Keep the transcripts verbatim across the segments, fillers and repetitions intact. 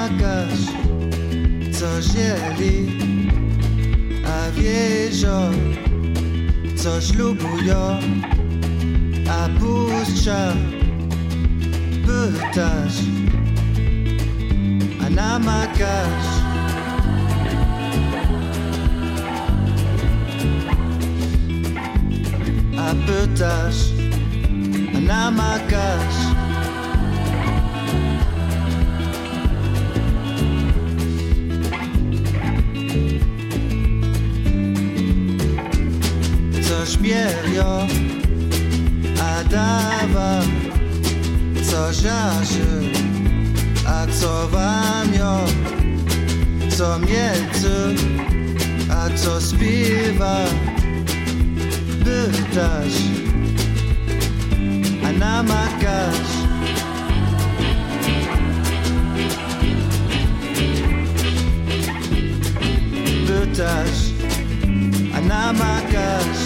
namakasz, co zieli, a wieżo, co ślubują, a puszcza, pytasz, a namakasz. A pytasz, a namakasz. Co śmieją, a dawa, co żarzy, a co wamią, co mielcy, a co śpiewa. Pytasz, a namakasz. Pytasz, a namakasz.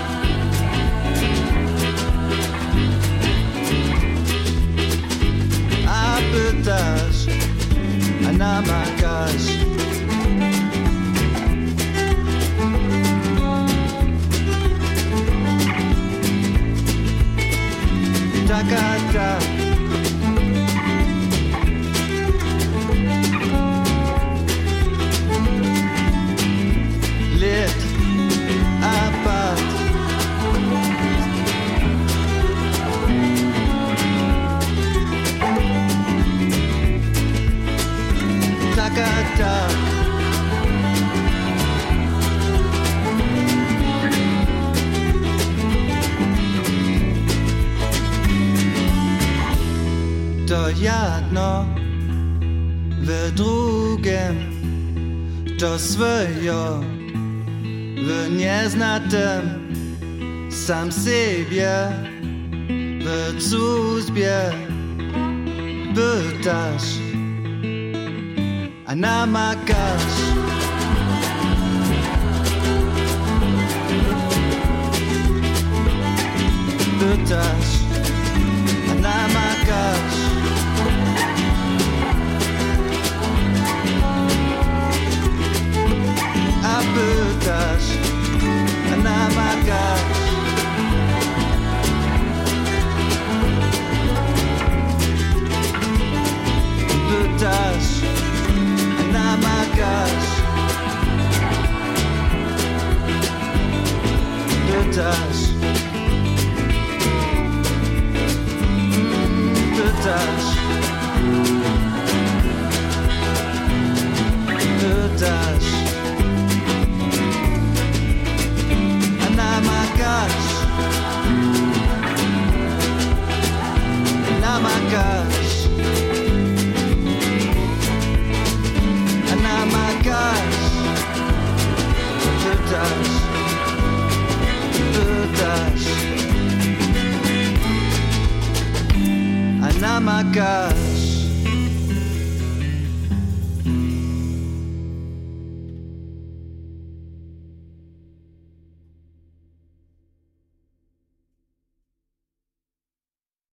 A pytasz, a namakasz. Taka ta. Lit apart. Taka ta. To jedno w drugim, to swoje w nieznatym, sam siebie w służbie. Pytasz, a namakasz. Pytasz, a namakasz. A pytasz, a namakasz. Pytasz, a namakasz. Pytasz, mm, pytasz. Pytasz, a namakasz. Namakasz, a namakasz. Pytasz, pytasz, a namakasz.